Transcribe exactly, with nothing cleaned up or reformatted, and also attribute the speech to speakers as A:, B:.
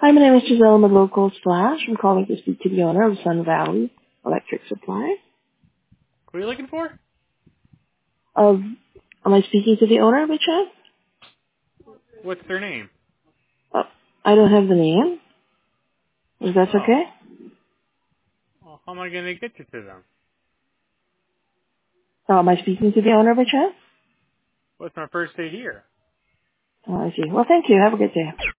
A: Hi, my name is Giselle Local Slash. I'm calling to speak to the owner of Sun Valley Electric Supply.
B: What are you looking for?
A: Of, am I speaking to the owner by chance?
B: What's their name?
A: Uh, I don't have the name. Is that
B: Oh.
A: okay?
B: Well, how am I going to get you to them?
A: Uh, am I speaking to the owner by chance?
B: What's my first day here?
A: Oh, I see. Well, thank you. Have a good day.